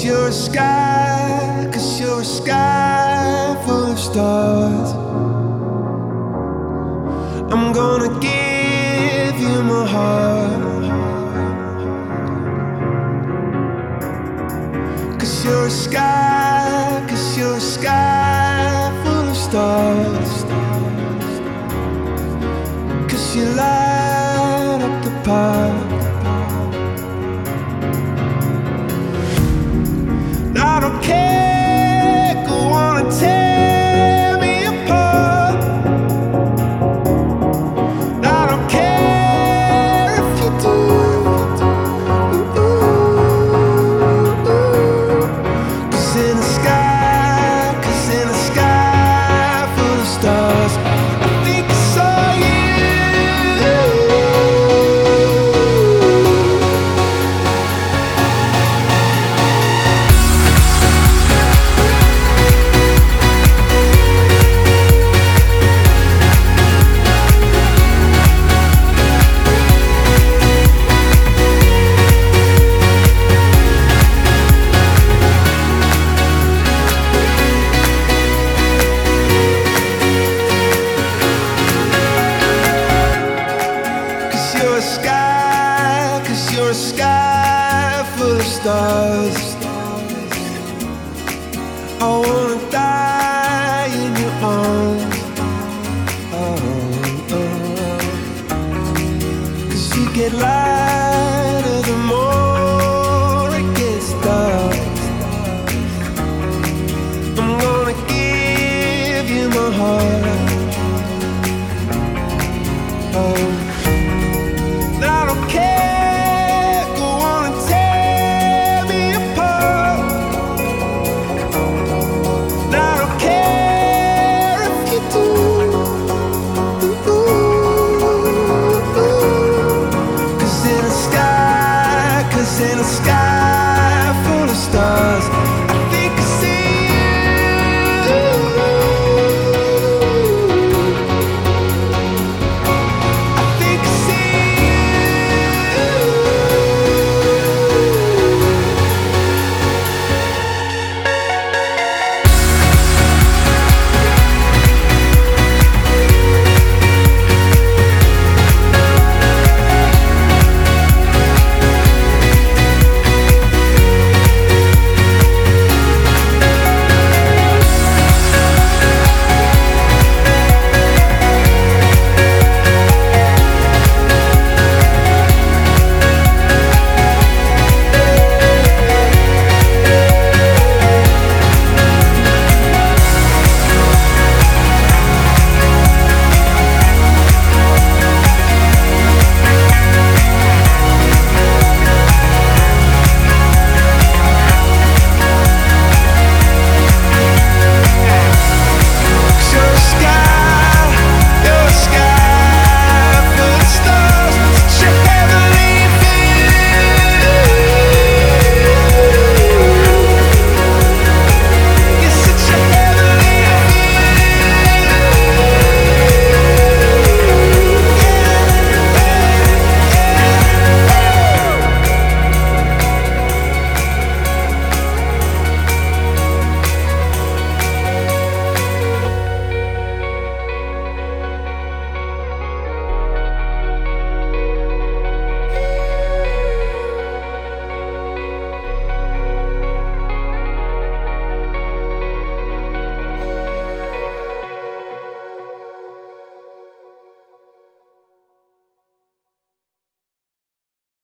you're a sky, 'cause you're a sky full of stars. I'm gonna give you my heart, 'cause you're a sky, 'cause you're a sky full of stars. 'Cause you light up the park. I don't care, go on and tear me apart. I don't care if you do. Cause in the sky, 'cause in the sky full of stars, I think I saw you. You're a sky, 'cause you're a sky full of stars. I wanna die in your arms. Oh, oh. 'Cause you get lighter the more it gets dark. I'm gonna give you my heart. Oh, I don't care, go on and tear me apart. I don't care if you do. 'Cause in the sky, 'cause in the sky